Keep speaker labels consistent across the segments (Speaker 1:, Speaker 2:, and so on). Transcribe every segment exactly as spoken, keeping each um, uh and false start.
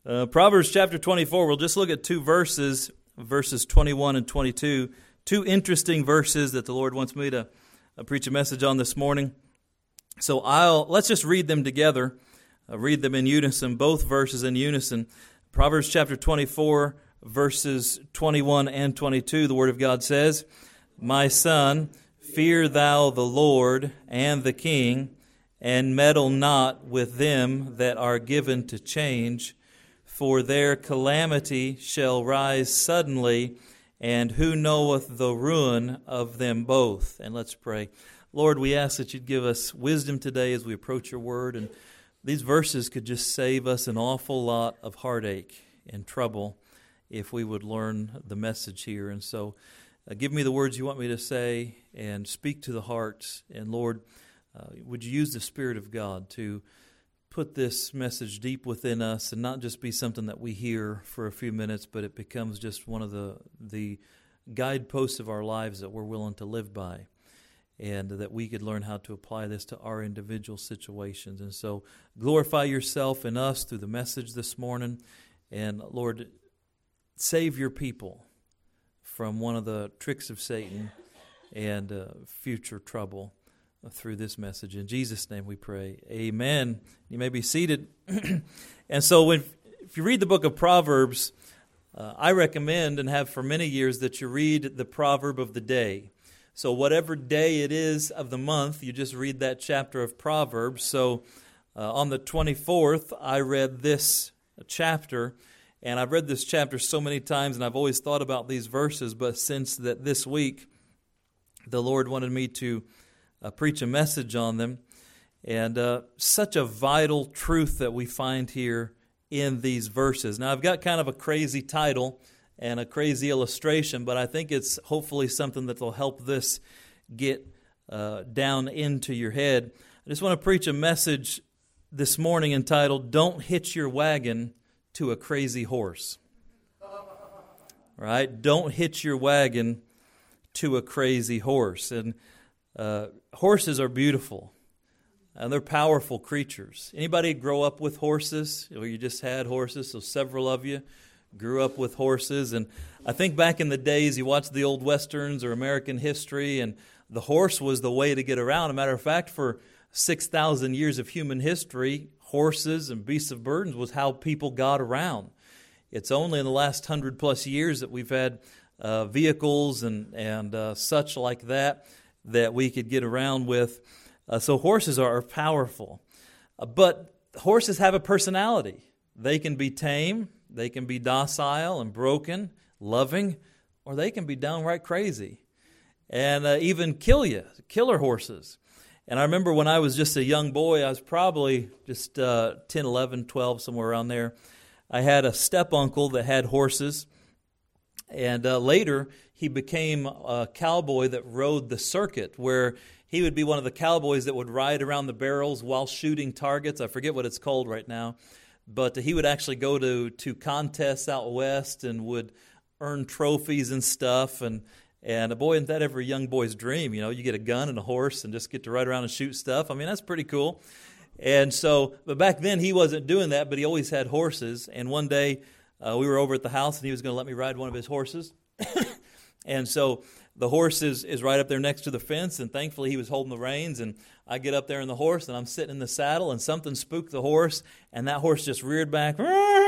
Speaker 1: Uh, Proverbs chapter twenty-four, we'll just look at two verses, verses twenty-one and twenty-two. Two interesting verses that the Lord wants me to uh, preach a message on this morning. So I'll let's just read them together, uh, read them in unison, both verses in unison. Proverbs chapter twenty-four, verses twenty-one and twenty-two, the Word of God says, "My son, fear thou the Lord and the king, and meddle not with them that are given to change. For their calamity shall rise suddenly, and who knoweth the ruin of them both?" And let's pray. Lord, we ask that you'd give us wisdom today as we approach your word. And these verses could just save us an awful lot of heartache and trouble if we would learn the message here. And so uh, give me the words you want me to say and speak to the hearts. And Lord, uh, would you use the Spirit of God to put this message deep within us and not just be something that we hear for a few minutes, but it becomes just one of the the guideposts of our lives that we're willing to live by, and that we could learn how to apply this to our individual situations. And so glorify yourself in us through the message this morning. And Lord, save your people from one of the tricks of Satan and uh, future trouble through this message. In Jesus' name we pray. Amen. You may be seated. And so when, if you read the book of Proverbs, uh, I recommend and have for many years that you read the proverb of the day. So whatever day it is of the month, you just read that chapter of Proverbs. So uh, on the twenty-fourth, I read this chapter, and I've read this chapter so many times, and I've always thought about these verses, but since that this week, the Lord wanted me to Uh, preach a message on them, and uh, such a vital truth that we find here in these verses. Now, I've got kind of a crazy title and a crazy illustration, but I think it's hopefully something that will help this get uh, down into your head. I just want to preach a message this morning entitled, "Don't Hitch Your Wagon to a Crazy Horse." Right? Don't hitch your wagon to a crazy horse. And Uh, horses are beautiful, and they're powerful creatures. Anybody grow up with horses, or you just had horses? So several of you grew up with horses. And I think back in the days, you watched the old westerns or American history, and the horse was the way to get around. As a matter of fact, for six thousand years of human history, horses and beasts of burden was how people got around. It's only in the last hundred plus years that we've had uh, vehicles and, and uh, such like that, that we could get around with. Uh, so horses are powerful. Uh, but horses have a personality. They can be tame, they can be docile and broken, loving, or they can be downright crazy and uh, even kill you, killer horses. And I remember when I was just a young boy, I was probably just uh, ten, eleven, twelve, somewhere around there. I had a step-uncle that had horses, and uh, later he became a cowboy that rode the circuit, where he would be one of the cowboys that would ride around the barrels while shooting targets. I forget what it's called right now. But he would actually go to, to contests out west and would earn trophies and stuff. And, and a boy, isn't that every young boy's dream? You know, you get a gun and a horse and just get to ride around and shoot stuff. I mean, that's pretty cool. And so, but back then he wasn't doing that, but he always had horses. And one day uh, we were over at the house, and he was going to let me ride one of his horses. And so the horse is, is right up there next to the fence, and thankfully he was holding the reins, and I get up there in the horse, and I'm sitting in the saddle, and something spooked the horse, and that horse just reared back.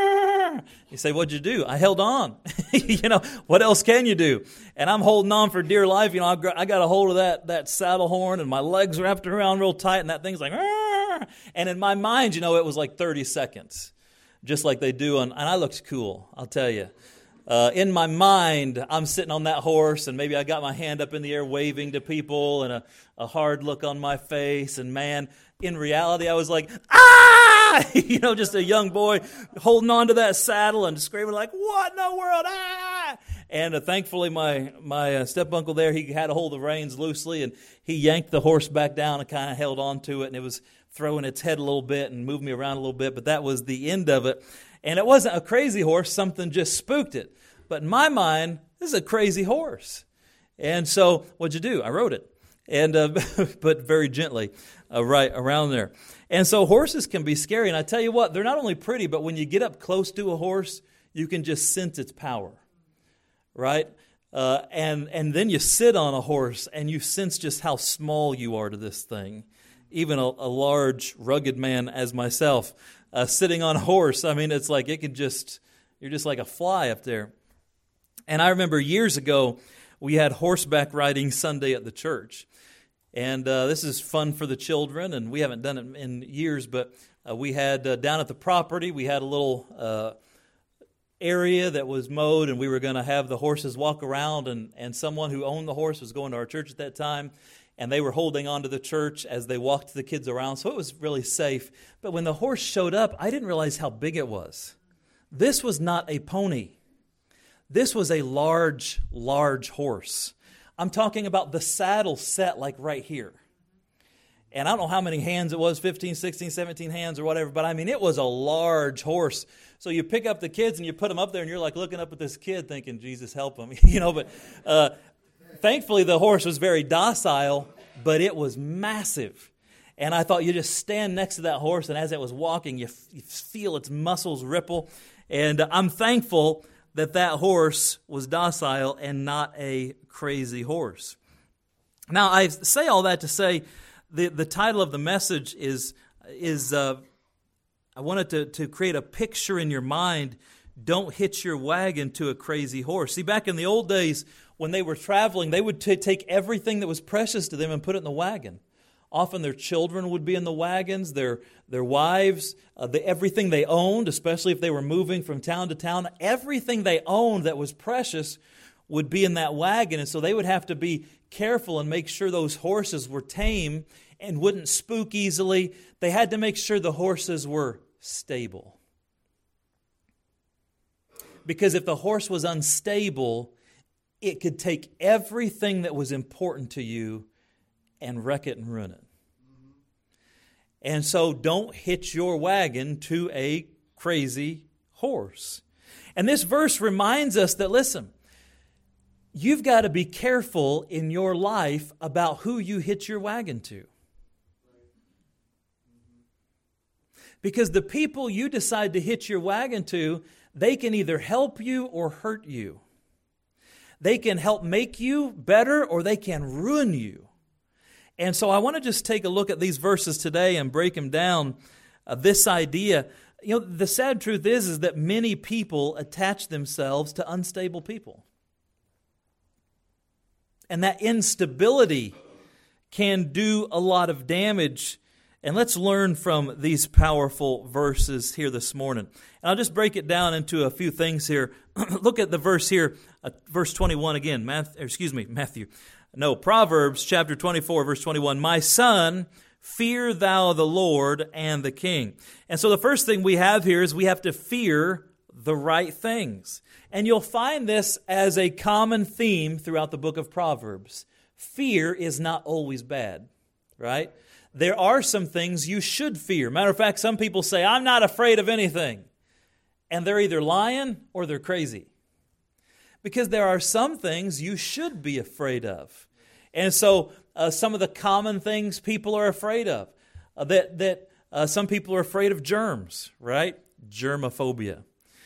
Speaker 1: You say, "What'd you do?" I held on. You know, what else can you do? And I'm holding on for dear life. You know, I got a hold of that, that saddle horn, and my legs wrapped around real tight, and that thing's like, and in my mind, you know, it was like thirty seconds, just like they do on, and I looked cool, I'll tell you. Uh, in my mind, I'm sitting on that horse, and maybe I got my hand up in the air waving to people and a, a hard look on my face. And man, in reality, I was like, ah! You know, just a young boy holding on to that saddle and screaming like, "What in the world? Ah!" And uh, thankfully, my, my uh, step-uncle there, he had a hold of the reins loosely, and he yanked the horse back down and kind of held on to it. And it was throwing its head a little bit and moved me around a little bit, but that was the end of it. And it wasn't a crazy horse. Something just spooked it. But in my mind, this is a crazy horse. And so what'd you do? I rode it. and uh, but very gently uh, right around there. And so horses can be scary. And I tell you what, they're not only pretty, but when you get up close to a horse, you can just sense its power, right? Uh, and, and then you sit on a horse and you sense just how small you are to this thing. Even a, a large, rugged man as myself, uh, sitting on a horse, I mean, it's like it can just, you're just like a fly up there. And I remember years ago, we had horseback riding Sunday at the church. And uh, this is fun for the children, and we haven't done it in years, but uh, we had uh, down at the property, we had a little uh, area that was mowed, and we were going to have the horses walk around, and, and someone who owned the horse was going to our church at that time, and they were holding on to the church as they walked the kids around, so it was really safe. But when the horse showed up, I didn't realize how big it was. This was not a pony. This was a large, large horse. I'm talking about the saddle set like right here. And I don't know how many hands it was, fifteen, sixteen, seventeen hands or whatever, but I mean, it was a large horse. So you pick up the kids and you put them up there and you're like looking up at this kid thinking, Jesus, help him. you know, but uh, thankfully the horse was very docile, but it was massive. And I thought you just stand next to that horse, and as it was walking, you, f- you feel its muscles ripple. And uh, I'm thankful that that horse was docile and not a crazy horse. Now, I say all that to say the, the title of the message is, is uh, I wanted to, to create a picture in your mind. Don't hitch your wagon to a crazy horse. See, back in the old days, when they were traveling, they would t- take everything that was precious to them and put it in the wagon. Often their children would be in the wagons, their their wives, uh, the, everything they owned, especially if they were moving from town to town. Everything they owned that was precious would be in that wagon. And so they would have to be careful and make sure those horses were tame and wouldn't spook easily. They had to make sure the horses were stable. Because if the horse was unstable, it could take everything that was important to you and wreck it and ruin it. And so don't hitch your wagon to a crazy horse. And this verse reminds us that, listen, you've got to be careful in your life about who you hitch your wagon to. Because the people you decide to hitch your wagon to, they can either help you or hurt you. They can help make you better or they can ruin you. And so I want to just take a look at these verses today and break them down. Uh, this idea, you know, the sad truth is, is that many people attach themselves to unstable people. And that instability can do a lot of damage. And let's learn from these powerful verses here this morning. And I'll just break it down into a few things here. Look at the verse here, uh, verse twenty-one again. Matthew, excuse me, Matthew. No, Proverbs chapter twenty-four, verse twenty-one. My son, fear thou the Lord and the king. And so the first thing we have here is we have to fear the right things. And you'll find this as a common theme throughout the book of Proverbs. Fear is not always bad, right? There are some things you should fear. Matter of fact, some people say, I'm not afraid of anything. And they're either lying or they're crazy. Because there are some things you should be afraid of. And so uh, some of the common things people are afraid of, uh, that, that uh, some people are afraid of germs, right? Germophobia.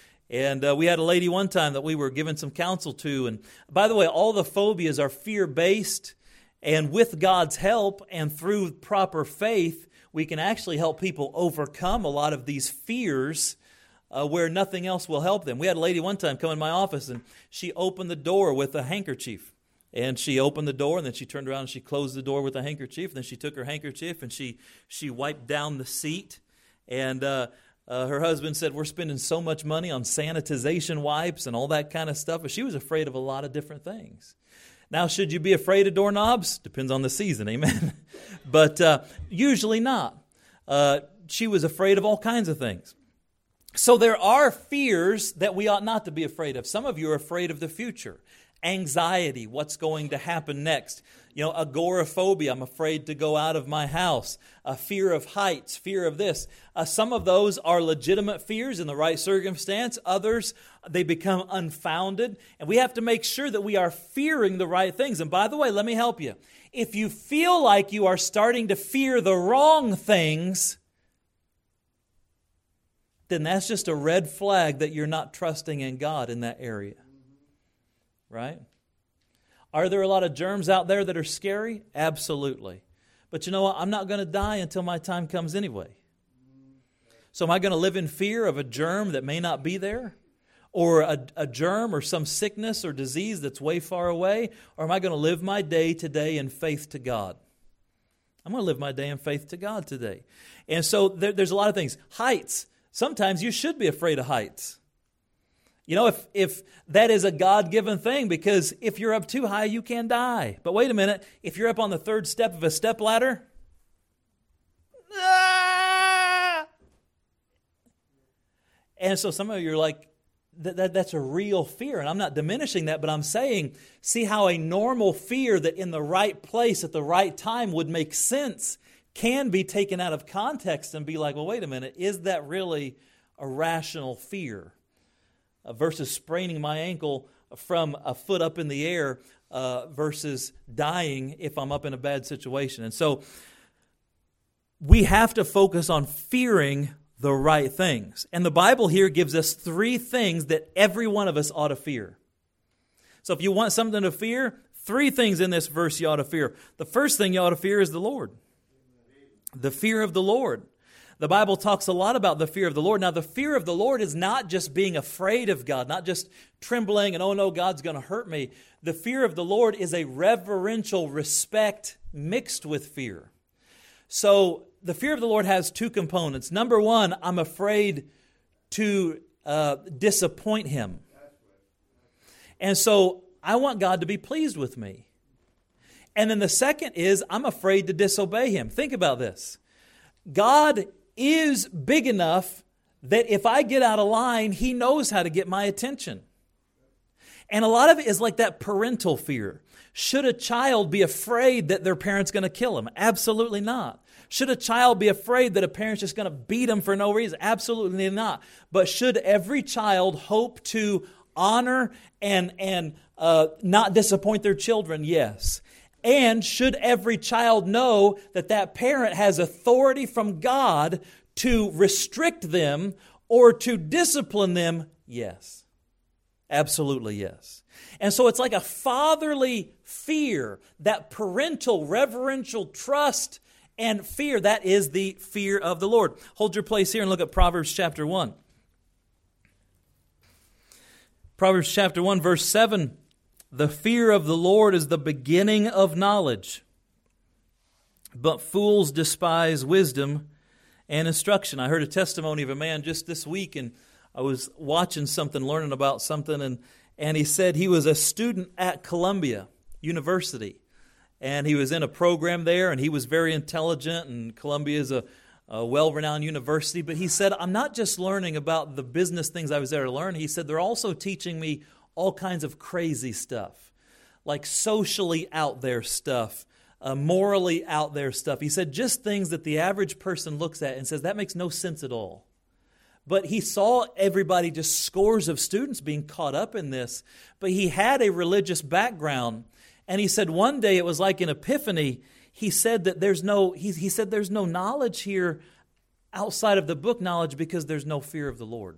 Speaker 1: And uh, we had a lady one time that we were giving some counsel to. And by the way, all the phobias are fear-based. And with God's help and through proper faith, we can actually help people overcome a lot of these fears uh, where nothing else will help them. We had a lady one time come in my office, and she opened the door with a handkerchief. And she opened the door, and then she turned around and she closed the door with a handkerchief. And then she took her handkerchief and she she wiped down the seat. And uh, uh, her husband said, we're spending so much money on sanitization wipes and all that kind of stuff. But she was afraid of a lot of different things. Now, should you be afraid of doorknobs? Depends on the season, amen? But uh, usually not. Uh, she was afraid of all kinds of things. So there are fears that we ought not to be afraid of. Some of you are afraid of the future. Anxiety, what's going to happen next. You know, agoraphobia, I'm afraid to go out of my house. A fear of heights, fear of this. Uh, some of those are legitimate fears in the right circumstance. Others, they become unfounded. And we have to make sure that we are fearing the right things. And by the way, let me help you. If you feel like you are starting to fear the wrong things, then that's just a red flag that you're not trusting in God in that area. Right? Are there a lot of germs out there that are scary? Absolutely. But you know what? I'm not going to die until my time comes anyway. So am I going to live in fear of a germ that may not be there? Or a, a germ or some sickness or disease that's way far away? Or am I going to live my day today in faith to God? I'm going to live my day in faith to God today. And so there, there's a lot of things. Heights. Sometimes you should be afraid of heights. You know, if, if that is a God-given thing, because if you're up too high, you can die. But wait a minute, if you're up on the third step of a stepladder, ah! And so some of you are like, that, that, that's a real fear. And I'm not diminishing that, but I'm saying, see how a normal fear that in the right place at the right time would make sense can be taken out of context and be like, well, wait a minute, is that really a rational fear? Uh, versus spraining my ankle from a foot up in the air uh, versus dying if I'm up in a bad situation. And so we have to focus on fearing the right things. And the Bible here gives us three things that every one of us ought to fear. So if you want something to fear, three things in this verse you ought to fear. The first thing you ought to fear is the Lord. The fear of the Lord. The Bible talks a lot about the fear of the Lord. Now, the fear of the Lord is not just being afraid of God, not just trembling and, oh no, God's going to hurt me. The fear of the Lord is a reverential respect mixed with fear. So the fear of the Lord has two components. Number one, I'm afraid to uh, disappoint Him. And so I want God to be pleased with me. And then the second is I'm afraid to disobey Him. Think about this. God is big enough that if I get out of line, He knows how to get my attention. And a lot of it is like that parental fear. Should a child be afraid that their parent's going to kill him? Absolutely not. Should a child be afraid that a parent's just going to beat him for no reason? Absolutely not. But should every child hope to honor and, and uh, not disappoint their children? Yes. And should every child know that that parent has authority from God to restrict them or to discipline them? Yes. Absolutely yes. And so it's like a fatherly fear, that parental, reverential trust and fear. That is the fear of the Lord. Hold your place here and look at Proverbs chapter one. Proverbs chapter one, verse seven. The fear of the Lord is the beginning of knowledge, but fools despise wisdom and instruction. I heard a testimony of a man just this week, and I was watching something, learning about something, and, and he said he was a student at Columbia University, and he was in a program there, and he was very intelligent, and Columbia is a, a well-renowned university, but he said, I'm not just learning about the business things I was there to learn. He said, they're also teaching me all kinds of crazy stuff, like socially out there stuff, uh, morally out there stuff. He said just things that the average person looks at and says, that makes no sense at all. But he saw everybody, just scores of students being caught up in this. But he had a religious background. And he said one day it was like an epiphany. He said that there's no, he, he said there's no knowledge here outside of the book knowledge because there's no fear of the Lord.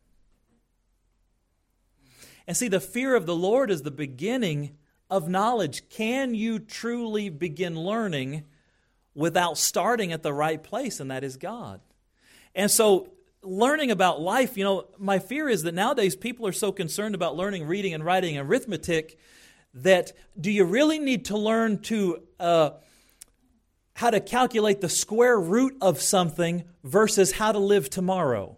Speaker 1: And see, the fear of the Lord is the beginning of knowledge. Can you truly begin learning without starting at the right place, and that is God? And so learning about life, you know, my fear is that nowadays people are so concerned about learning reading and writing and arithmetic that do you really need to learn to uh, how to calculate the square root of something versus how to live tomorrow?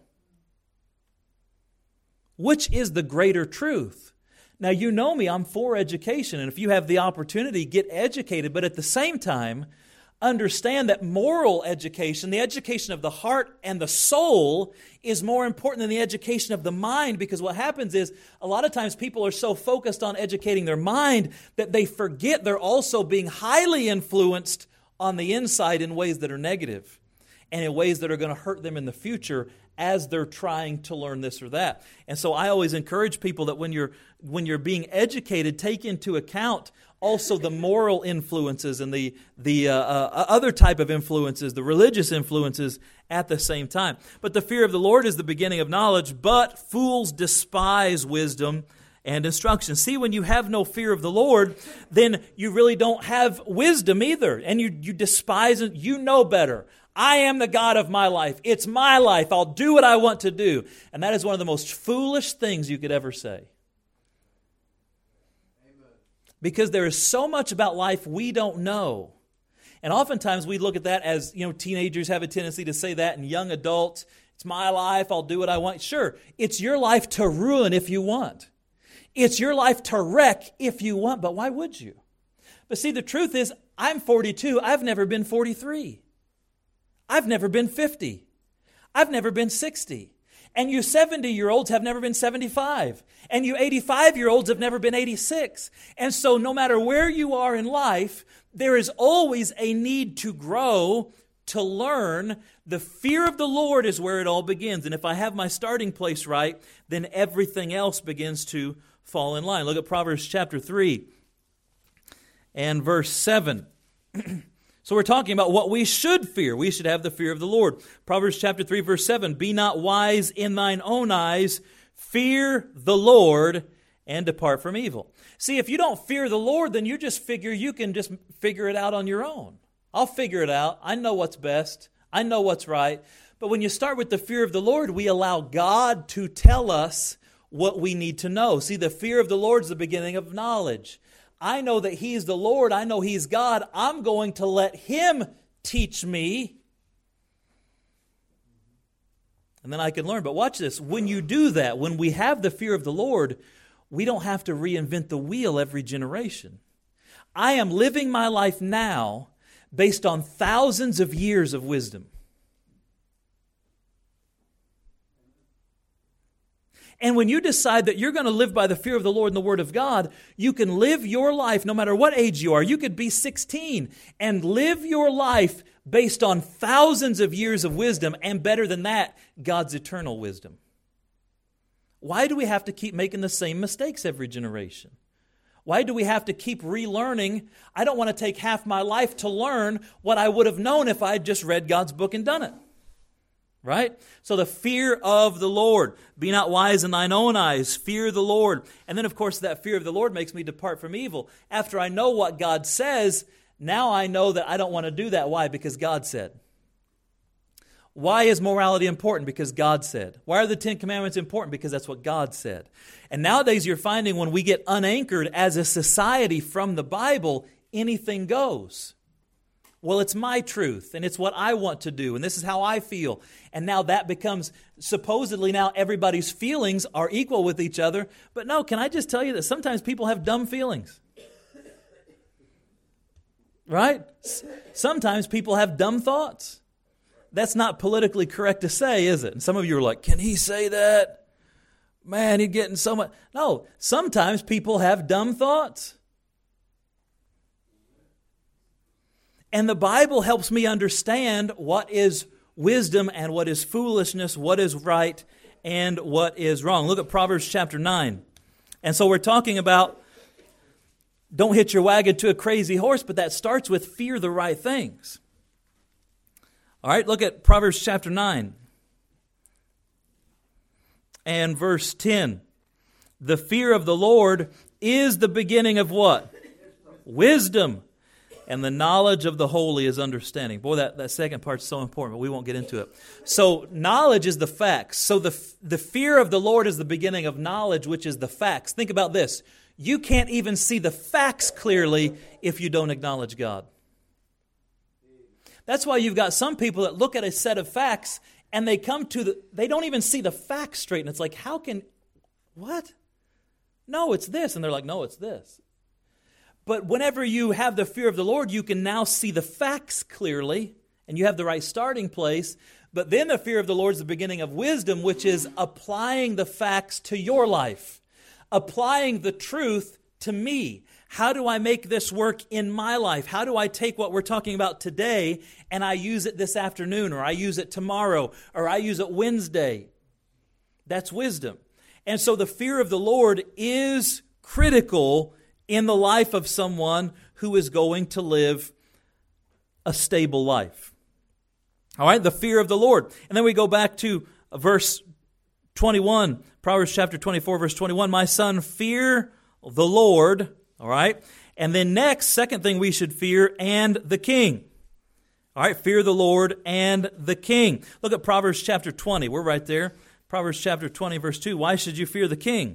Speaker 1: Which is the greater truth? Now, you know me, I'm for education, and if you have the opportunity, get educated. But at the same time, understand that moral education, the education of the heart and the soul, is more important than the education of the mind, because what happens is a lot of times people are so focused on educating their mind that they forget they're also being highly influenced on the inside in ways that are negative and in ways that are going to hurt them in the future as they're trying to learn this or that. And so I always encourage people that when you're when you're being educated, take into account also the moral influences and the the uh, uh, other type of influences, the religious influences at the same time. But the fear of the Lord is the beginning of knowledge, but fools despise wisdom and instruction. See, when you have no fear of the Lord, then you really don't have wisdom either. And you, you despise it. You know better. I am the God of my life. It's my life. I'll do what I want to do. And that is one of the most foolish things you could ever say. Amen. Because there is so much about life we don't know. And oftentimes we look at that as, you know, teenagers have a tendency to say that, and young adults, it's my life. I'll do what I want. Sure, it's your life to ruin if you want. It's your life to wreck if you want, but why would you? But see, the truth is, I'm forty-two. I've never been forty-three. I've never been fifty. I've never been sixty. And you seventy-year-olds have never been seventy-five. And you eighty-five-year-olds have never been eighty-six. And so no matter where you are in life, there is always a need to grow, to learn. The fear of the Lord is where it all begins. And if I have my starting place right, then everything else begins to fall in line. Look at Proverbs chapter three and verse seven. So we're talking about what we should fear. We should have the fear of the Lord. Proverbs chapter three, verse seven. Be not wise in thine own eyes. Fear the Lord and depart from evil. See, if you don't fear the Lord, then you just figure you can just figure it out on your own. I'll figure it out. I know what's best. I know what's right. But when you start with the fear of the Lord, we allow God to tell us what we need to know. See, the fear of the Lord is the beginning of knowledge. I know that He's the Lord. I know He's God. I'm going to let Him teach me. And then I can learn. But watch this. When you do that, when we have the fear of the Lord, we don't have to reinvent the wheel every generation. I am living my life now based on thousands of years of wisdom. And when you decide that you're going to live by the fear of the Lord and the Word of God, you can live your life no matter what age you are. You could be sixteen and live your life based on thousands of years of wisdom, and better than that, God's eternal wisdom. Why do we have to keep making the same mistakes every generation? Why do we have to keep relearning? I don't want to take half my life to learn what I would have known if I had just read God's book and done it. Right? So the fear of the Lord. Be not wise in thine own eyes. Fear the Lord. And then, of course, that fear of the Lord makes me depart from evil. After I know what God says, now I know that I don't want to do that. Why? Because God said. Why is morality important? Because God said. Why are the Ten Commandments important? Because that's what God said. And nowadays you're finding when we get unanchored as a society from the Bible, anything goes. Well, it's my truth, and it's what I want to do, and this is how I feel. And now that becomes, supposedly now everybody's feelings are equal with each other. But no, can I just tell you that sometimes people have dumb feelings? Right? Sometimes people have dumb thoughts. That's not politically correct to say, is it? And some of you are like, can he say that? Man, he's getting so much. No, sometimes people have dumb thoughts. And the Bible helps me understand what is wisdom and what is foolishness, what is right and what is wrong. Look at Proverbs chapter nine. And so we're talking about don't hitch your wagon to a crazy horse, but that starts with fear the right things. All right, look at Proverbs chapter nine and verse ten. The fear of the Lord is the beginning of what? Wisdom. And the knowledge of the holy is understanding. Boy, that, that second part's so important, but we won't get into it. So knowledge is the facts. So the, the fear of the Lord is the beginning of knowledge, which is the facts. Think about this. You can't even see the facts clearly if you don't acknowledge God. That's why you've got some people that look at a set of facts and they come to the, they don't even see the facts straight. And it's like, how can, what? No, it's this. And they're like, no, it's this. But whenever you have the fear of the Lord, you can now see the facts clearly, and you have the right starting place. But then the fear of the Lord is the beginning of wisdom, which is applying the facts to your life, applying the truth to me. How do I make this work in my life? How do I take what we're talking about today and I use it this afternoon, or I use it tomorrow, or I use it Wednesday? That's wisdom. And so the fear of the Lord is critical in the life of someone who is going to live a stable life. All right, the fear of the Lord. And then we go back to verse twenty-one, Proverbs chapter twenty-four, verse twenty-one. My son, fear the Lord. All right. And then next, second thing we should fear, and the king. All right, fear the Lord and the king. Look at Proverbs chapter twenty. We're right there. Proverbs chapter twenty, verse two. Why should you fear the king?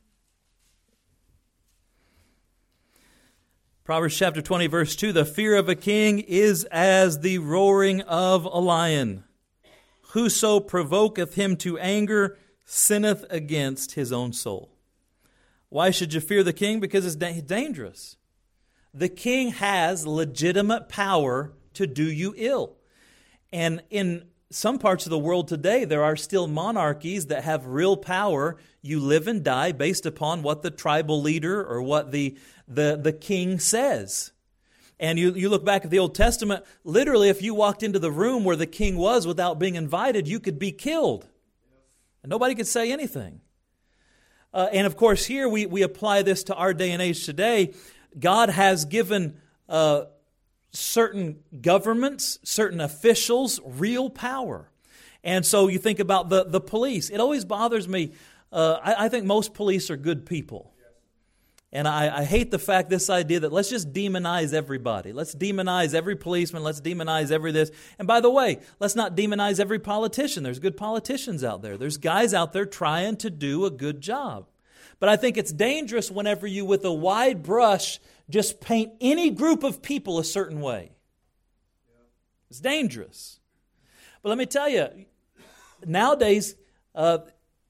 Speaker 1: Proverbs chapter twenty, verse two. The fear of a king is as the roaring of a lion. Whoso provoketh him to anger sinneth against his own soul. Why should you fear the king? Because it's da- dangerous. The king has legitimate power to do you ill. And in some parts of the world today, there are still monarchies that have real power. You live and die based upon what the tribal leader or what the, the, the king says. And you, you look back at the Old Testament, literally if you walked into the room where the king was without being invited, you could be killed. And nobody could say anything. Uh, and of course here we, we apply this to our day and age today. God has given uh, certain governments, certain officials, real power. And so you think about the, the police. It always bothers me. Uh, I, I think most police are good people. And I, I hate the fact, this idea that let's just demonize everybody. Let's demonize every policeman. Let's demonize every this. And by the way, let's not demonize every politician. There's good politicians out there. There's guys out there trying to do a good job. But I think it's dangerous whenever you, with a wide brush, just paint any group of people a certain way. It's dangerous. But let me tell you, nowadays, uh,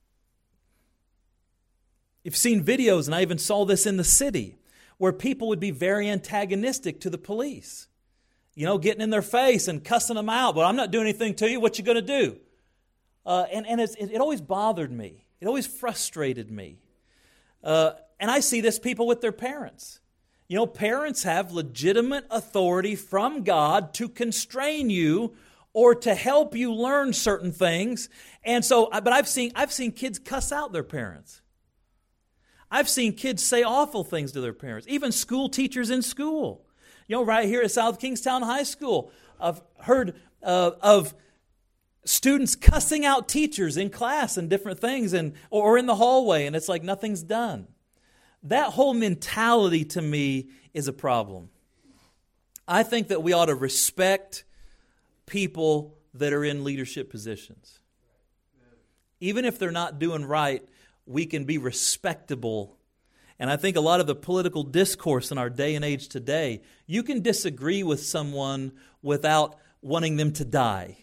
Speaker 1: you've seen videos, and I even saw this in the city, where people would be very antagonistic to the police. You know, getting in their face and cussing them out. Well, I'm not doing anything to you. What you going to do? Uh, and and it's, it, it always bothered me. It always frustrated me. Uh, and I see this people with their parents. You know, parents have legitimate authority from God to constrain you or to help you learn certain things. And so, but I've seen I've seen kids cuss out their parents. I've seen kids say awful things to their parents, even school teachers in school. You know, right here at South Kingstown High School, I've heard uh, of students cussing out teachers in class and different things, and or in the hallway, and it's like nothing's done. That whole mentality to me is a problem. I think that we ought to respect people that are in leadership positions. Even if they're not doing right, we can be respectable. And I think a lot of the political discourse in our day and age today, you can disagree with someone without wanting them to die.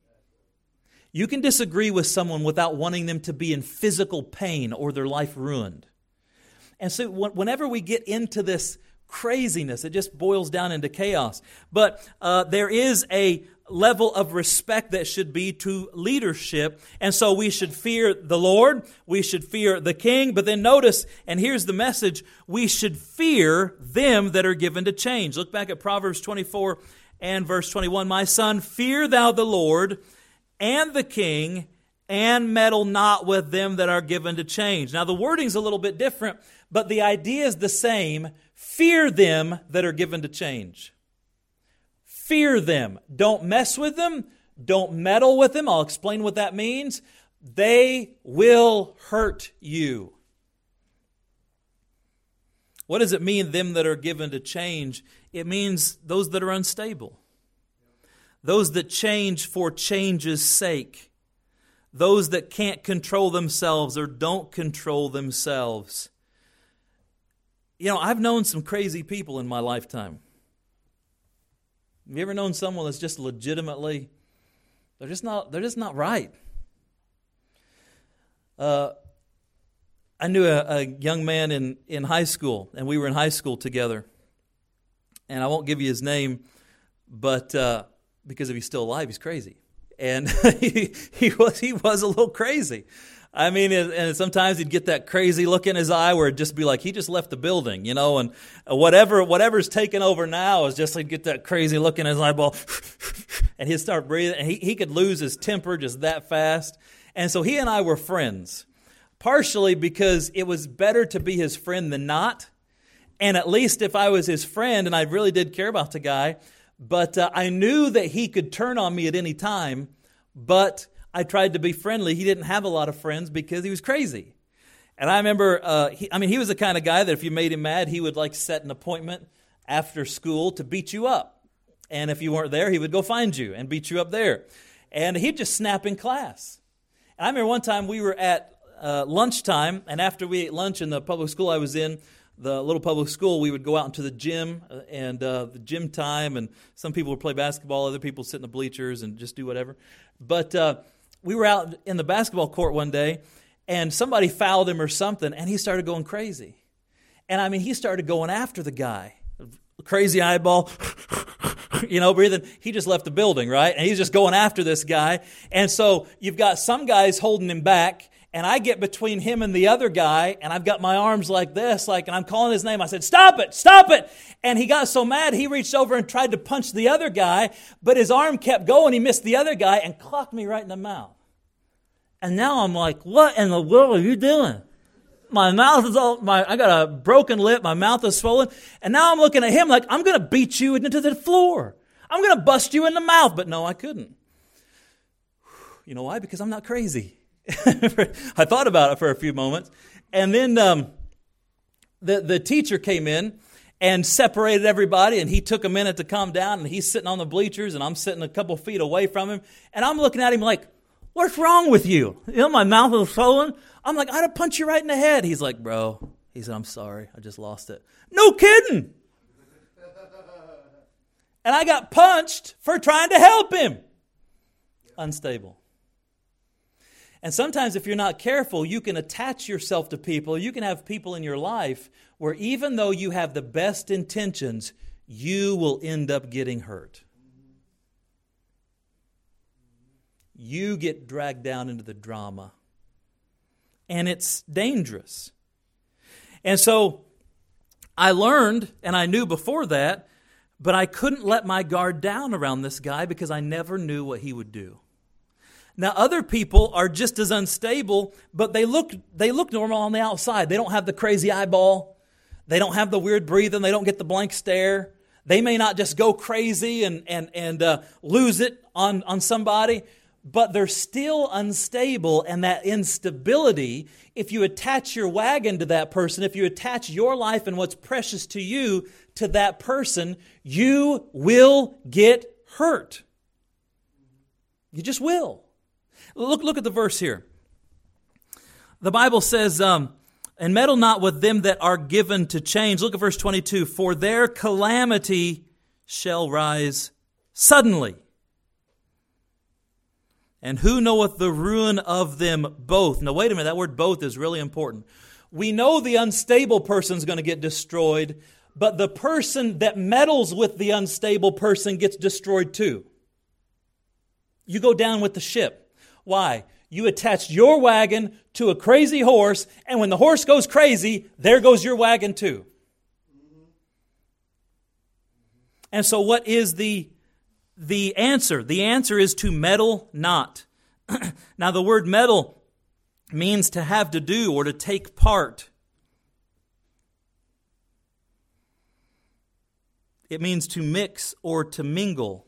Speaker 1: You can disagree with someone without wanting them to be in physical pain or their life ruined. And so whenever we get into this craziness, it just boils down into chaos. But uh, there is a level of respect that should be to leadership. And so we should fear the Lord. We should fear the king. But then notice, and here's the message, we should fear them that are given to change. Look back at Proverbs twenty-four and verse twenty-one. My son, fear thou the Lord and the king, and meddle not with them that are given to change. Now the wording's a little bit different, but the idea is the same. Fear them that are given to change. Fear them. Don't mess with them. Don't meddle with them. I'll explain what that means. They will hurt you. What does it mean, them that are given to change? It means those that are unstable. Those that change for change's sake. Those that can't control themselves or don't control themselves. You know, I've known some crazy people in my lifetime. Have you ever known someone that's just legitimately, they're just not, they're just not right? Uh, I knew a, a young man in, in high school, and we were in high school together. And I won't give you his name, but uh, because if he's still alive, he's crazy. And he, he was he was a little crazy. I mean, and sometimes he'd get that crazy look in his eye where it'd just be like, he just left the building, you know, and whatever, whatever's taken over now is just like get that crazy look in his eyeball and he'd start breathing and he, he could lose his temper just that fast. And so he and I were friends, partially because it was better to be his friend than not. And at least if I was his friend and I really did care about the guy, but uh, I knew that he could turn on me at any time, but I tried to be friendly. He didn't have a lot of friends because he was crazy. And I remember, uh, he, I mean, he was the kind of guy that if you made him mad, he would like set an appointment after school to beat you up. And if you weren't there, he would go find you and beat you up there. And he'd just snap in class. And I remember one time we were at uh, lunchtime, and after we ate lunch in the public school I was in, the little public school, we would go out into the gym and uh, the gym time, and some people would play basketball, other people sit in the bleachers and just do whatever. But uh, we were out in the basketball court one day, and somebody fouled him or something, and he started going crazy. And I mean, he started going after the guy. Crazy eyeball, you know, breathing. He just left the building, right? And he's just going after this guy. And so you've got some guys holding him back, and I get between him and the other guy, and I've got my arms like this, like, and I'm calling his name. I said, stop it, stop it. And he got so mad, he reached over and tried to punch the other guy, but his arm kept going. He missed the other guy and clocked me right in the mouth. And now I'm like, what in the world are you doing? My mouth is all, my, I got a broken lip, my mouth is swollen. And now I'm looking at him like, I'm going to beat you into the floor. I'm going to bust you in the mouth. But no, I couldn't. You know why? Because I'm not crazy. I thought about it for a few moments. And then um, the, the teacher came in and separated everybody, and he took a minute to calm down, and he's sitting on the bleachers, and I'm sitting a couple feet away from him, and I'm looking at him like, what's wrong with you? You know, my mouth is swollen. I'm like, I'd have punched you right in the head. He's like, bro, he said, I'm sorry, I just lost it. No kidding. And I got punched for trying to help him. Unstable. And sometimes if you're not careful, you can attach yourself to people. You can have people in your life where even though you have the best intentions, you will end up getting hurt. You get dragged down into the drama. And it's dangerous. And so I learned, and I knew before that, but I couldn't let my guard down around this guy because I never knew what he would do. Now, other people are just as unstable, but they look they look normal on the outside. They don't have the crazy eyeball. They don't have the weird breathing. They don't get the blank stare. They may not just go crazy and and and uh, lose it on, on somebody, but they're still unstable. And that instability, if you attach your wagon to that person, if you attach your life and what's precious to you to that person, you will get hurt. You just will. Look, look at the verse here. The Bible says, um, and meddle not with them that are given to change. Look at verse twenty-two. For their calamity shall rise suddenly. And who knoweth the ruin of them both? Now wait a minute, that word both is really important. We know the unstable person's going to get destroyed, but the person that meddles with the unstable person gets destroyed too. You go down with the ship. Why? You attached your wagon to a crazy horse, and when the horse goes crazy, there goes your wagon too. And so what is the, the answer? The answer is to meddle not. Now the word meddle means to have to do or to take part. It means to mix or to mingle.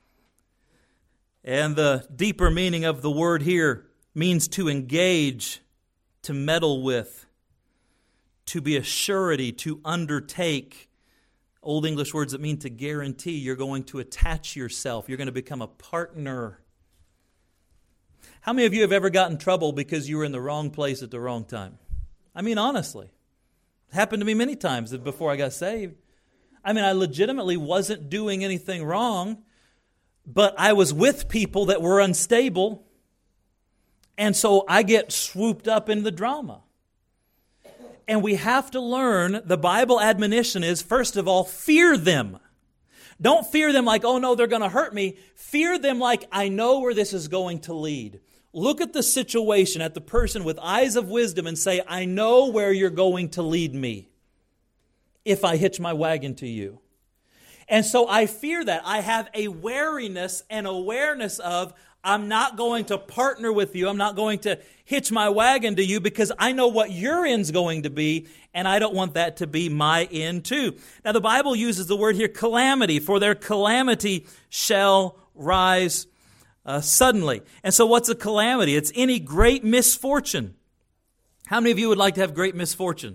Speaker 1: And the deeper meaning of the word here means to engage, to meddle with, to be a surety, to undertake. Old English words that mean to guarantee. You're going to attach yourself. You're going to become a partner. How many of you have ever gotten in trouble because you were in the wrong place at the wrong time? I mean, honestly. It happened to me many times before I got saved. I mean, I legitimately wasn't doing anything wrong, but I was with people that were unstable, and so I get swooped up into the drama. And we have to learn, the Bible admonition is, first of all, fear them. Don't fear them like, oh no, they're going to hurt me. Fear them like, I know where this is going to lead. look at the situation, at the person with eyes of wisdom and say, I know where you're going to lead me if I hitch my wagon to you. And so I fear that. I have a wariness and awareness of, I'm not going to partner with you. I'm not going to hitch my wagon to you because I know what your end's going to be, and I don't want that to be my end too. Now, the Bible uses the word here, calamity, for their calamity shall rise uh, suddenly. And so what's a calamity? It's any great misfortune. How many of you would like to have great misfortune?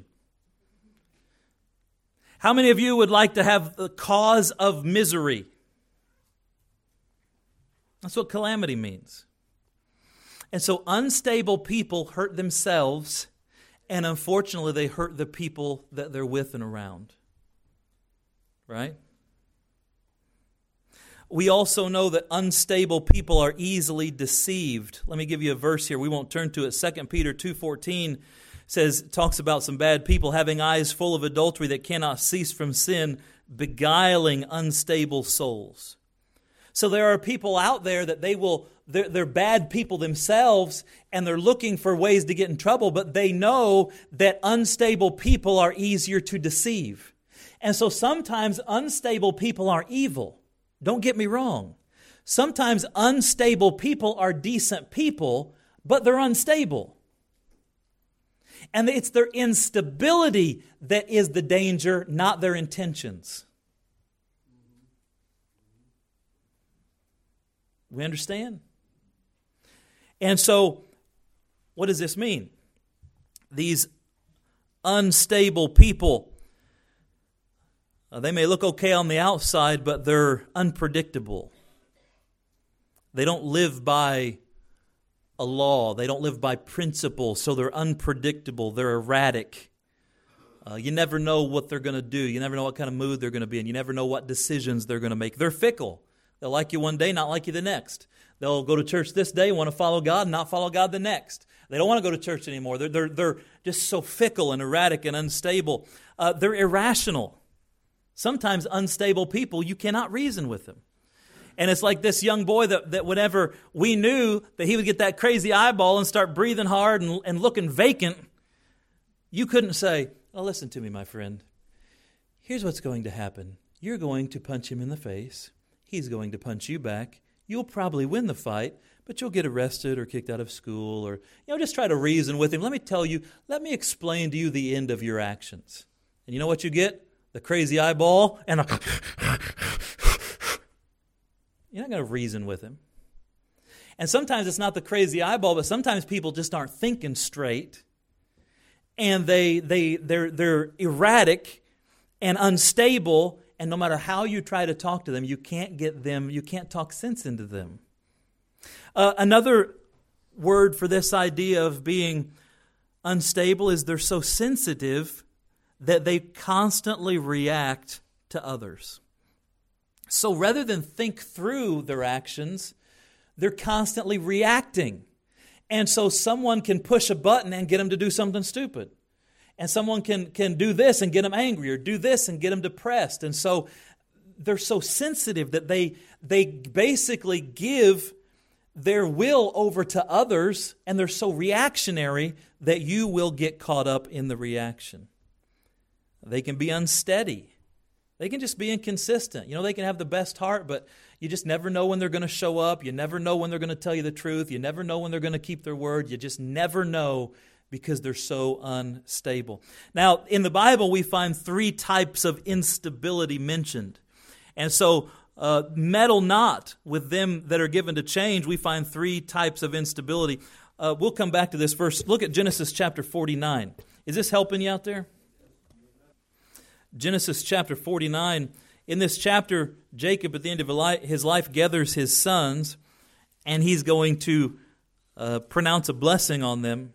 Speaker 1: How many of you would like to have the cause of misery? That's what calamity means. And so unstable people hurt themselves, and unfortunately they hurt the people that they're with and around. Right? We also know that unstable people are easily deceived. Let me give you a verse here. We won't turn to it. Second Peter two fourteen says, talks about some bad people having eyes full of adultery that cannot cease from sin, beguiling unstable souls. So there are people out there that they will, they're, they're bad people themselves, and they're looking for ways to get in trouble, but they know that unstable people are easier to deceive. And so sometimes unstable people are evil. Don't get me wrong. Sometimes unstable people are decent people, but they're unstable. And it's their instability that is the danger, not their intentions. We understand? And so, what does this mean? These unstable people, uh, they may look okay on the outside, but they're unpredictable. They don't live by a law. They don't live by principle, so they're unpredictable. They're erratic. Uh, you never know what they're going to do. You never know what kind of mood they're going to be in. You never know what decisions they're going to make. They're fickle. They'll like you one day, not like you the next. They'll go to church this day, want to follow God, and not follow God the next. They don't want to go to church anymore. They're, they're, they're just so fickle and erratic and unstable. Uh, they're irrational. Sometimes unstable people, you cannot reason with them. And it's like this young boy that, that whenever we knew that he would get that crazy eyeball and start breathing hard and, and looking vacant, you couldn't say, oh, listen to me, my friend. Here's what's going to happen. You're going to punch him in the face. He's going to punch you back. You'll probably win the fight, but you'll get arrested or kicked out of school, or, you know, just try to reason with him. Let me tell you, let me explain to you the end of your actions. And you know what you get? The crazy eyeball and a... You're not going to reason with him. And sometimes it's not the crazy eyeball, but sometimes people just aren't thinking straight. And they, they, they're, they're erratic and unstable. And no matter how you try to talk to them, you can't get them, you can't talk sense into them. Uh, another word for this idea of being unstable is they're so sensitive that they constantly react to others. So rather than think through their actions, they're constantly reacting. And so someone can push a button and get them to do something stupid. And someone can, can do this and get them angry, or do this and get them depressed. And so they're so sensitive that they, they basically give their will over to others, and they're so reactionary that you will get caught up in the reaction. They can be unsteady. They can just be inconsistent. You know, they can have the best heart, but you just never know when they're going to show up. You never know when they're going to tell you the truth. You never know when they're going to keep their word. You just never know because they're so unstable. Now, in the Bible, we find three types of instability mentioned. And so, uh, meddle not with them that are given to change. We find three types of instability. Uh, we'll come back to this verse. Look at Genesis chapter forty-nine. Is this helping you out there? Genesis chapter forty-nine. In this chapter, Jacob at the end of his life gathers his sons, and he's going to uh, pronounce a blessing on them.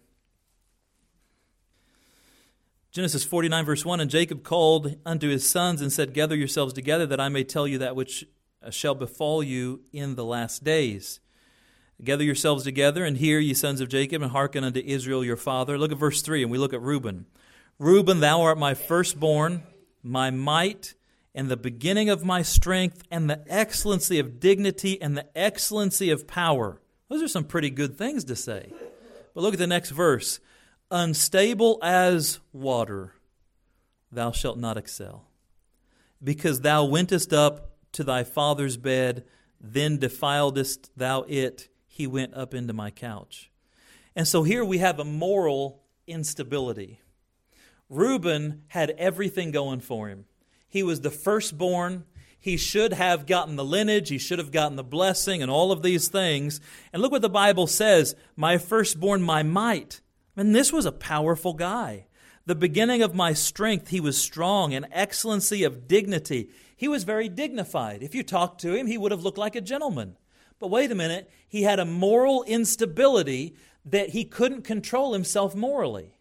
Speaker 1: Genesis forty-nine verse one, and Jacob called unto his sons and said, gather yourselves together that I may tell you that which shall befall you in the last days. Gather yourselves together and hear, ye sons of Jacob, and hearken unto Israel your father. Look at verse three, and we look at Reuben. Reuben, thou art my firstborn, my might, and the beginning of my strength, and the excellency of dignity, and the excellency of power. Those are some pretty good things to say. But look at the next verse. Unstable as water, thou shalt not excel. Because thou wentest up to thy father's bed, then defiledest thou it. He went up into my couch. And so here we have a moral instability. Reuben had everything going for him. He was the firstborn. He should have gotten the lineage. He should have gotten the blessing and all of these things. And look what the Bible says, my firstborn, my might. And this was a powerful guy. The beginning of my strength, he was strong, an excellency of dignity. He was very dignified. If you talked to him, he would have looked like a gentleman. But wait a minute, he had a moral instability that he couldn't control himself morally.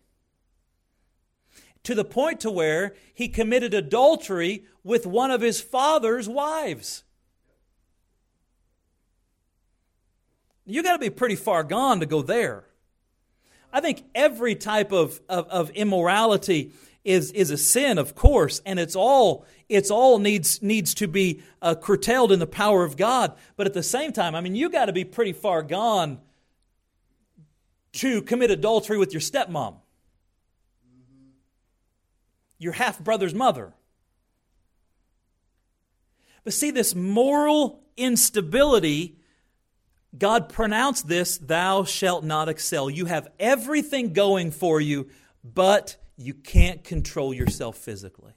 Speaker 1: To the point to where he committed adultery with one of his father's wives. You got to be pretty far gone to go there. I think every type of, of, of immorality is, is a sin, of course, and it's all it's all needs needs to be uh, curtailed in the power of God. But at the same time, I mean, you got to be pretty far gone to commit adultery with your stepmom, your half-brother's mother. But see, this moral instability, God pronounced this, thou shalt not excel. You have everything going for you, but you can't control yourself physically.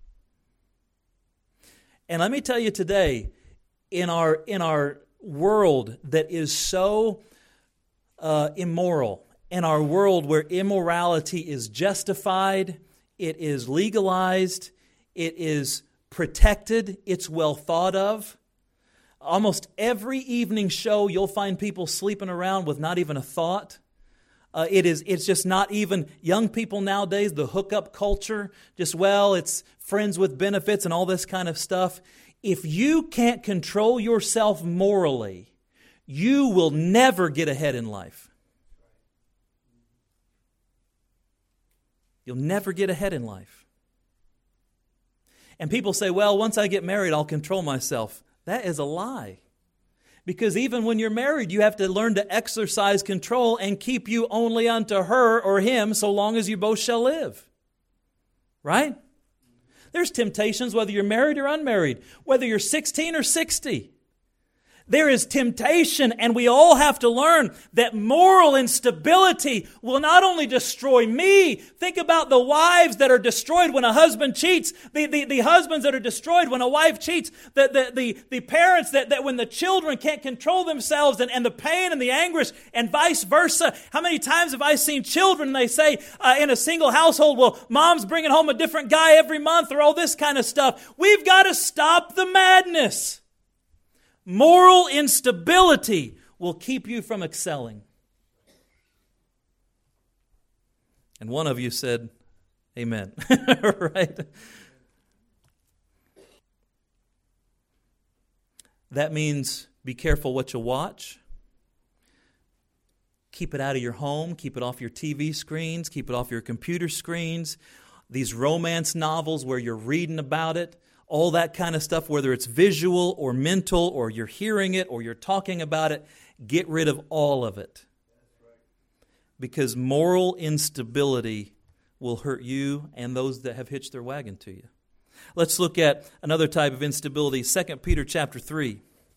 Speaker 1: And let me tell you today, in our, in our world that is so uh, immoral, in our world where immorality is justified, it is legalized, it is protected, it's well thought of. Almost every evening show, you'll find people sleeping around with not even a thought. Uh, it is, it's just not even young people nowadays, the hookup culture, just, well, it's friends with benefits and all this kind of stuff. If you can't control yourself morally, you will never get ahead in life. You'll never get ahead in life. And people say, well, once I get married, I'll control myself. That is a lie. Because even when you're married, you have to learn to exercise control and keep you only unto her or him so long as you both shall live. Right? There's temptations whether you're married or unmarried, whether you're sixteen or sixty. There is temptation, and we all have to learn that moral instability will not only destroy me. Think about the wives that are destroyed when a husband cheats, the, the, the husbands that are destroyed when a wife cheats, the, the, the, the parents that, that when the children can't control themselves, and, and the pain and the anguish, and vice versa. How many times have I seen children, they say uh, in a single household, well, mom's bringing home a different guy every month, or all this kind of stuff. We've got to stop the madness. Moral instability will keep you from excelling. And one of you said, amen. Right? That means be careful what you watch. Keep it out of your home. Keep it off your T V screens. Keep it off your computer screens. These romance novels where you're reading about it. All that kind of stuff, whether it's visual or mental, or you're hearing it or you're talking about it, get rid of all of it. Because moral instability will hurt you and those that have hitched their wagon to you. Let's look at another type of instability, Second Peter chapter three.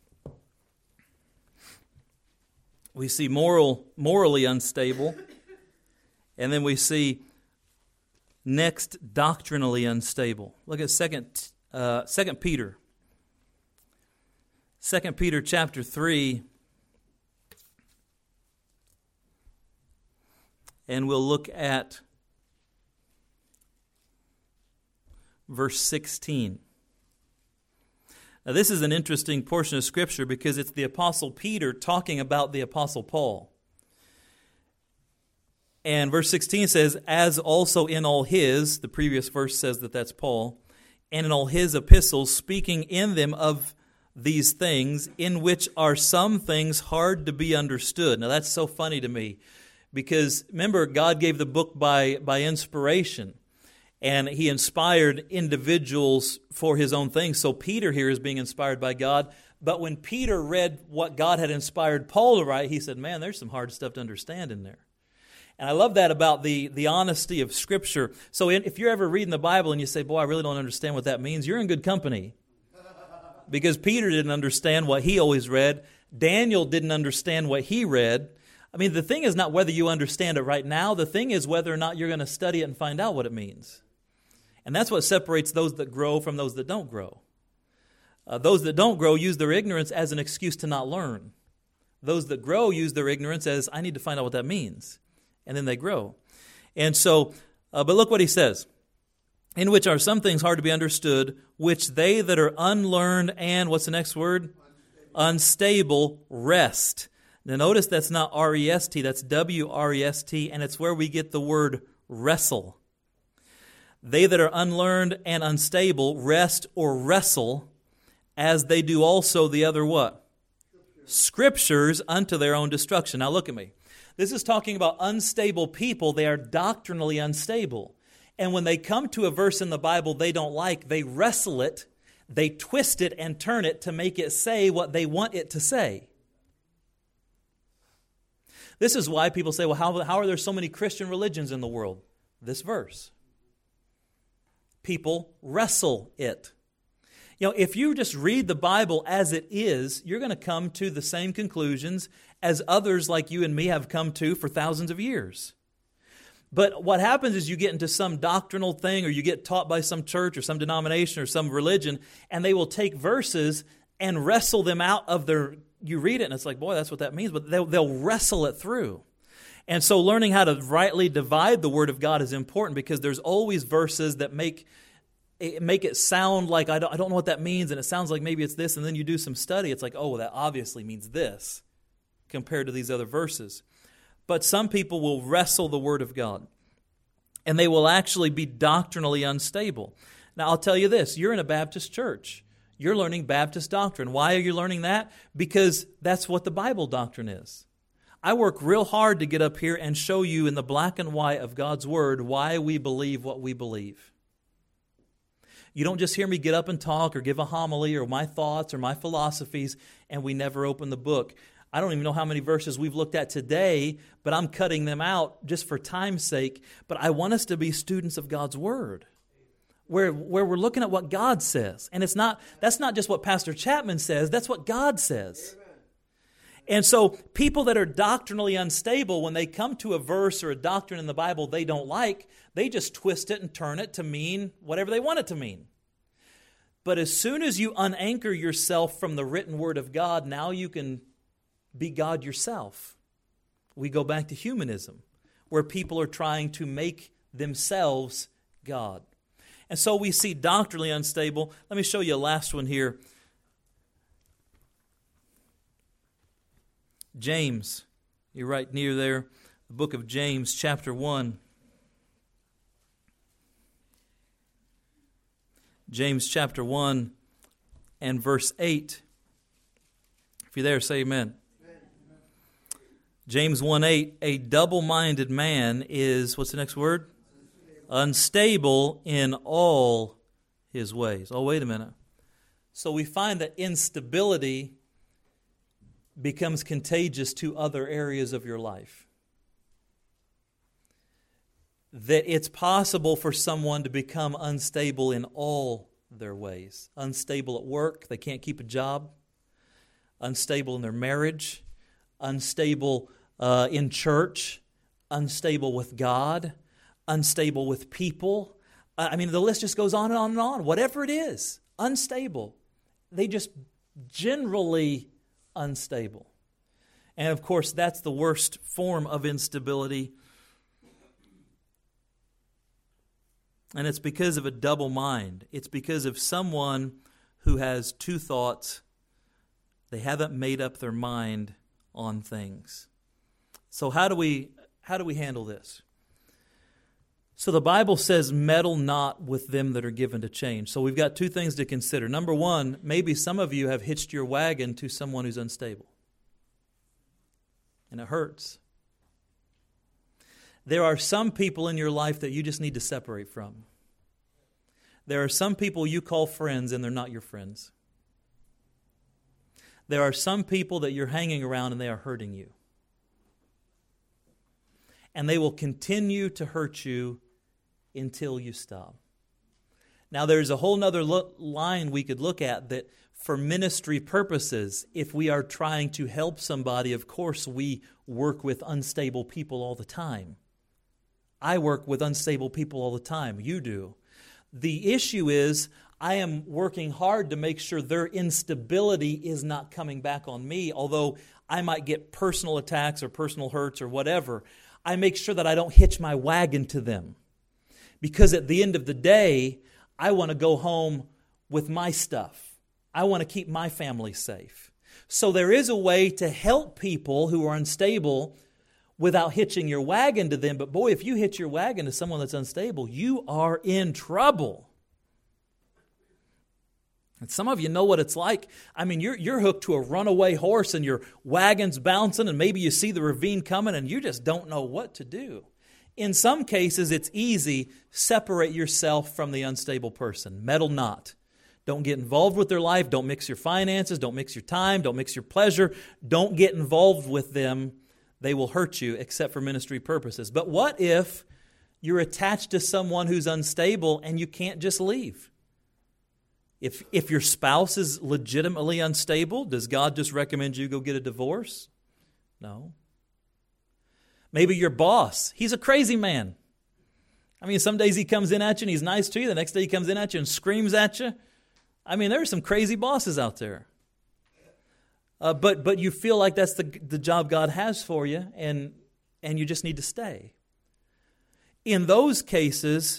Speaker 1: We see moral, morally unstable, and then we see next doctrinally unstable. Look at Second Uh, Second Peter, Second Peter chapter three, and we'll look at verse sixteen. Now this is an interesting portion of Scripture because it's the Apostle Peter talking about the Apostle Paul. And verse sixteen says, as also in all his, the previous verse says that that's Paul, and in all his epistles, speaking in them of these things, in which are some things hard to be understood. Now that's so funny to me, because remember, God gave the book by, by inspiration, and He inspired individuals for His own things. So Peter here is being inspired by God, But when Peter read what God had inspired Paul to write, he said, man, there's some hard stuff to understand in there. And I love that about the, the honesty of Scripture. So in, if you're ever reading the Bible and you say, boy, I really don't understand what that means, you're in good company. Because Peter didn't understand what he always read. Daniel didn't understand what he read. I mean, the thing is not whether you understand it right now. The thing is whether or not you're going to study it and find out what it means. And that's what separates those that grow from those that don't grow. Uh, those that don't grow use their ignorance as an excuse to not learn. Those that grow use their ignorance as, I need to find out what that means. And then they grow. And so, uh, but look what he says. In which are some things hard to be understood, which they that are unlearned and, what's the next word? Unstable, Unstable rest. Now notice that's not R E S T, that's W R E S T, and it's where we get the word wrestle. They that are unlearned and unstable rest or wrestle, as they do also the other what? Scriptures unto their own destruction. Now look at me. This is talking about unstable people. They are doctrinally unstable. And when they come to a verse in the Bible they don't like, they wrestle it, they twist it and turn it to make it say what they want it to say. This is why people say, well, how, how are there so many Christian religions in the world? This verse. People wrestle it. You know, if you just read the Bible as it is, you're going to come to the same conclusions as others like you and me have come to for thousands of years. But what happens is you get into some doctrinal thing, or you get taught by some church or some denomination or some religion, and they will take verses and wrestle them out of their, you read it and it's like, boy, that's what that means, but they'll, they'll wrestle it through. And so learning how to rightly divide the Word of God is important, because there's always verses that make it, make it sound like, I don't, I don't know what that means, and it sounds like maybe it's this, and then you do some study, it's like, oh, well, that obviously means this compared to these other verses. But some people will wrestle the Word of God, and they will actually be doctrinally unstable. Now, I'll tell you this, you're in a Baptist church. You're learning Baptist doctrine. Why are you learning that? Because that's what the Bible doctrine is. I work real hard to get up here and show you in the black and white of God's Word why we believe what we believe. You don't just hear me get up and talk or give a homily or my thoughts or my philosophies, and we never open the book. I don't even know how many verses we've looked at today, but I'm cutting them out just for time's sake. But I want us to be students of God's Word, where, where we're looking at what God says. And it's not that's not just what Pastor Chapman says, that's what God says. Amen. And so people that are doctrinally unstable, when they come to a verse or a doctrine in the Bible they don't like, they just twist it and turn it to mean whatever they want it to mean. But as soon as you unanchor yourself from the written Word of God, now you can be God yourself. We go back to humanism, where people are trying to make themselves God. And so we see doctrinally unstable. Let me show you a last one here. James, you're right near there, the book of James, chapter one. James chapter one and verse eight. If you're there, say amen. Amen. James one eight, a double-minded man is, what's the next word? Unstable in all his ways. Oh, wait a minute. So we find that instability becomes contagious to other areas of your life. That it's possible for someone to become unstable in all their ways. Unstable at work, they can't keep a job. Unstable in their marriage. Unstable uh, in church. Unstable with God. Unstable with people. I mean, the list just goes on and on and on. Whatever it is, unstable. They just generally unstable. And of course, that's the worst form of instability. And it's because of a double mind. It's because of someone who has two thoughts. They haven't made up their mind on things. So how do we how do we handle this? So the Bible says, meddle not with them that are given to change. So we've got two things to consider. Number one, maybe some of you have hitched your wagon to someone who's unstable. And it hurts. There are some people in your life that you just need to separate from. There are some people you call friends and they're not your friends. There are some people that you're hanging around and they are hurting you. And they will continue to hurt you until you stop. Now there's a whole other lo- line we could look at that for ministry purposes, if we are trying to help somebody, of course we work with unstable people all the time. I work with unstable people all the time. You do. The issue is I am working hard to make sure their instability is not coming back on me, although I might get personal attacks or personal hurts or whatever. I make sure that I don't hitch my wagon to them. Because at the end of the day, I want to go home with my stuff. I want to keep my family safe. So there is a way to help people who are unstable without hitching your wagon to them. But boy, if you hitch your wagon to someone that's unstable, you are in trouble. And some of you know what it's like. I mean, you're, you're hooked to a runaway horse and your wagon's bouncing and maybe you see the ravine coming and you just don't know what to do. In some cases, it's easy. Separate yourself from the unstable person. Meddle not. Don't get involved with their life. Don't mix your finances. Don't mix your time. Don't mix your pleasure. Don't get involved with them. They will hurt you except for ministry purposes. But what if you're attached to someone who's unstable and you can't just leave? If, if your spouse is legitimately unstable, does God just recommend you go get a divorce? No. Maybe your boss, he's a crazy man. I mean, some days he comes in at you and he's nice to you. The next day he comes in at you and screams at you. I mean, there are some crazy bosses out there. Uh, but but you feel like that's the the job God has for you, and and you just need to stay. In those cases,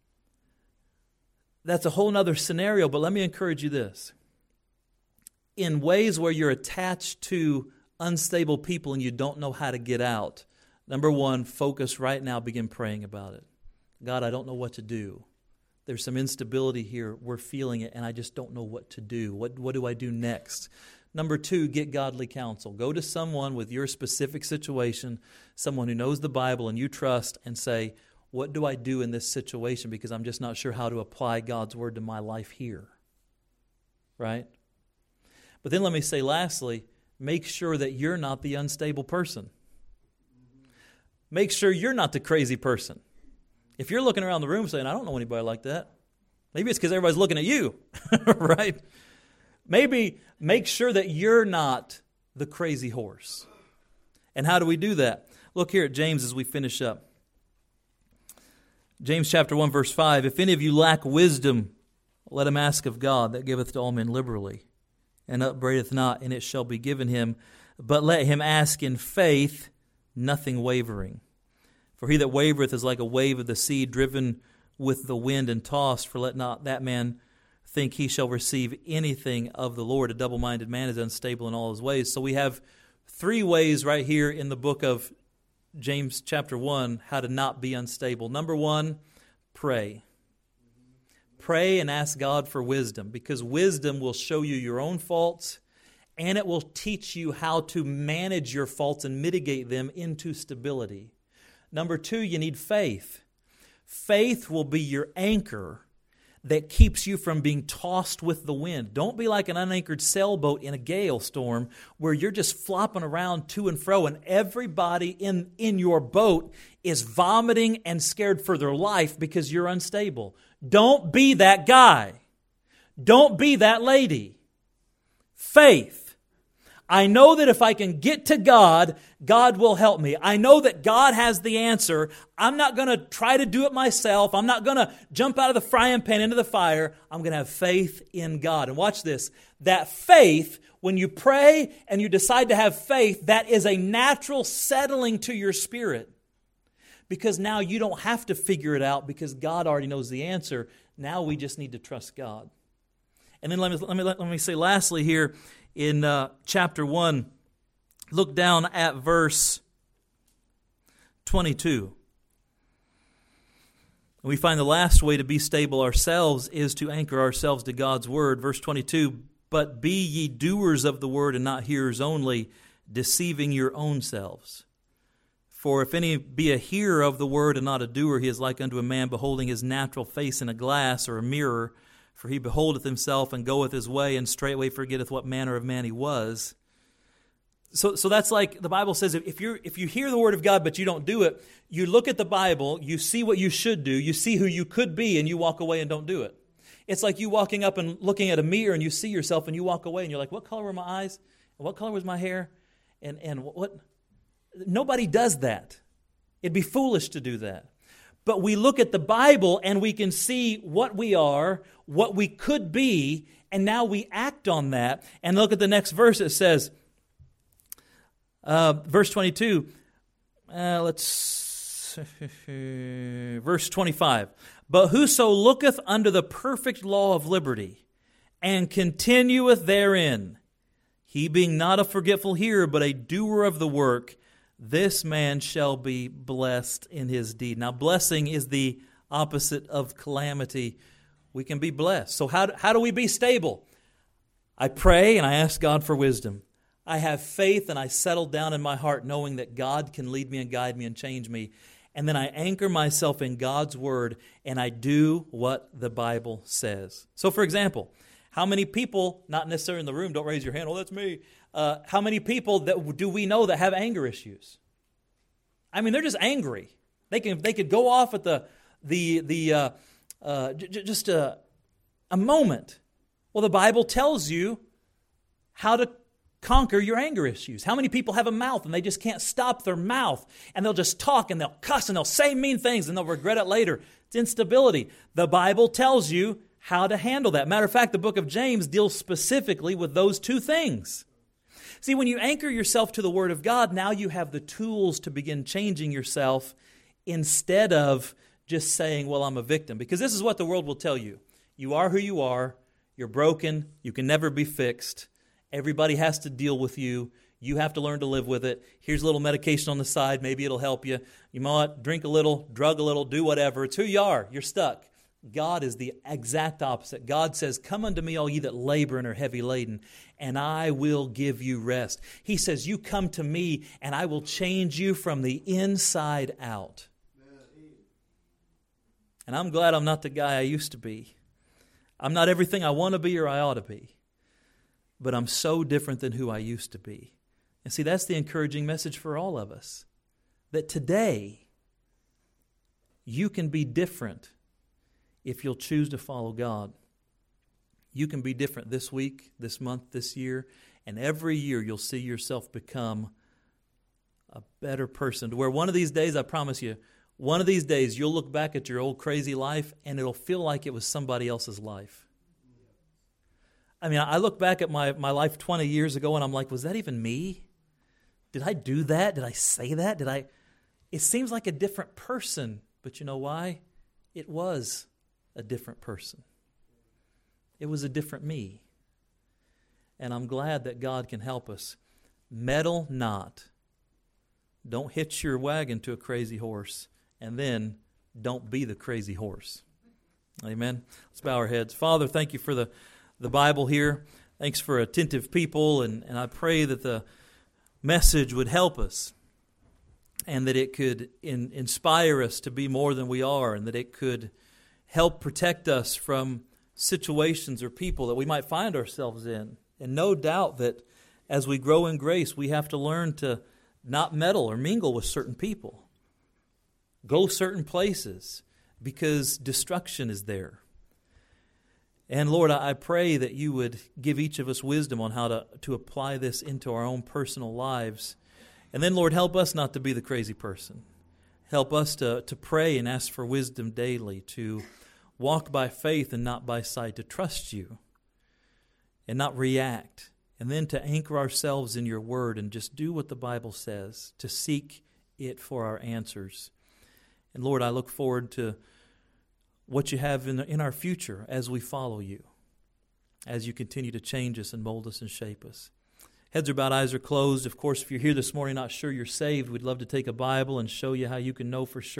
Speaker 1: that's a whole other scenario, but let me encourage you this. In ways where you're attached to unstable people and you don't know how to get out, number one, focus right now, begin praying about it. God, I don't know what to do. There's some instability here. We're feeling it, and I just don't know what to do. What, what do I do next? Number two, get godly counsel. Go to someone with your specific situation, someone who knows the Bible and you trust, and say, what do I do in this situation? Because I'm just not sure how to apply God's word to my life here. Right? But then let me say lastly, make sure that you're not the unstable person. Make sure you're not the crazy person. If you're looking around the room saying, I don't know anybody like that, maybe it's because everybody's looking at you, right? Maybe make sure that you're not the crazy horse. And how do we do that? Look here at James as we finish up. James chapter one, verse five, if any of you lack wisdom, let him ask of God, that giveth to all men liberally, and upbraideth not, and it shall be given him. But let him ask in faith, nothing wavering. For he that wavereth is like a wave of the sea, driven with the wind and tossed. For let not that man think he shall receive anything of the Lord. A double-minded man is unstable in all his ways. So we have three ways right here in the book of James chapter one, how to not be unstable. Number one, pray. Pray and ask God for wisdom, because wisdom will show you your own faults, and it will teach you how to manage your faults and mitigate them into stability. Number two, you need faith. Faith will be your anchor that keeps you from being tossed with the wind. Don't be like an unanchored sailboat in a gale storm where you're just flopping around to and fro and everybody in, in your boat is vomiting and scared for their life because you're unstable. Don't be that guy. Don't be that lady. Faith. I know that if I can get to God, God will help me. I know that God has the answer. I'm not going to try to do it myself. I'm not going to jump out of the frying pan into the fire. I'm going to have faith in God. And watch this. That faith, when you pray and you decide to have faith, that is a natural settling to your spirit. Because now you don't have to figure it out because God already knows the answer. Now we just need to trust God. And then let me let me let me say lastly here in uh, chapter one, look down at verse twenty-two. We find the last way to be stable ourselves is to anchor ourselves to God's word. Verse twenty-two, but be ye doers of the word and not hearers only, deceiving your own selves. For if any be a hearer of the word and not a doer, he is like unto a man beholding his natural face in a glass or a mirror. For he beholdeth himself and goeth his way, and straightway forgetteth what manner of man he was. So, so that's like the Bible says, if you if you hear the Word of God but you don't do it, you look at the Bible, you see what you should do, you see who you could be, and you walk away and don't do it. It's like you walking up and looking at a mirror and you see yourself and you walk away and you're like, what color were my eyes? And what color was my hair? And and what? Nobody does that. It'd be foolish to do that. But we look at the Bible and we can see what we are, what we could be, and now we act on that. And look at the next verse. It says, uh, verse twenty-two, uh, let's, verse twenty-five. But whoso looketh unto the perfect law of liberty, and continueth therein, he being not a forgetful hearer, but a doer of the work, this man shall be blessed in his deed. Now, blessing is the opposite of calamity. We can be blessed. So how, how do we be stable? I pray and I ask God for wisdom. I have faith and I settle down in my heart knowing that God can lead me and guide me and change me. And then I anchor myself in God's Word and I do what the Bible says. So, for example, how many people, not necessarily in the room, don't raise your hand, oh, that's me. Uh, how many people that do we know that have anger issues? I mean, they're just angry. They can they could go off at the the the uh, uh, j- just a a moment. Well, the Bible tells you how to conquer your anger issues. How many people have a mouth and they just can't stop their mouth and they'll just talk and they'll cuss and they'll say mean things and they'll regret it later? It's instability. The Bible tells you how to handle that. Matter of fact, the book of James deals specifically with those two things. See, when you anchor yourself to the Word of God, now you have the tools to begin changing yourself instead of just saying, well, I'm a victim. Because this is what the world will tell you. You are who you are. You're broken. You can never be fixed. Everybody has to deal with you. You have to learn to live with it. Here's a little medication on the side. Maybe it'll help you. You might drink a little, drug a little, do whatever. It's who you are. You're stuck. God is the exact opposite. God says, come unto me, all ye that labor and are heavy laden, and I will give you rest. He says, you come to me, and I will change you from the inside out. And I'm glad I'm not the guy I used to be. I'm not everything I want to be or I ought to be. But I'm so different than who I used to be. And see, that's the encouraging message for all of us. That today, you can be different if you'll choose to follow God. You can be different this week, this month, this year, and every year you'll see yourself become a better person. To where one of these days, I promise you, one of these days you'll look back at your old crazy life and it'll feel like it was somebody else's life. I mean, I look back at my, my life twenty years ago and I'm like, was that even me? Did I do that? Did I say that? Did I? It seems like a different person, but you know why? It was a different person. It was a different me. And I'm glad that God can help us. Meddle not. Don't hitch your wagon to a crazy horse. And then don't be the crazy horse. Amen. Let's bow our heads. Father, thank you for the, the Bible here. Thanks for attentive people. And, and I pray that the message would help us. And that it could in, inspire us to be more than we are. And that it could help protect us from situations or people that we might find ourselves in. And no doubt that as we grow in grace, we have to learn to not meddle or mingle with certain people. Go certain places because destruction is there. And Lord, I pray that you would give each of us wisdom on how to, to apply this into our own personal lives. And then, Lord, help us not to be the crazy person. Help us to, to pray and ask for wisdom daily, to walk by faith and not by sight, to trust you and not react, and then to anchor ourselves in your word and just do what the Bible says, to seek it for our answers. And Lord, I look forward to what you have in, in our future as we follow you, as you continue to change us and mold us and shape us. Heads are bowed, eyes are closed. Of course, if you're here this morning not sure you're saved, we'd love to take a Bible and show you how you can know for sure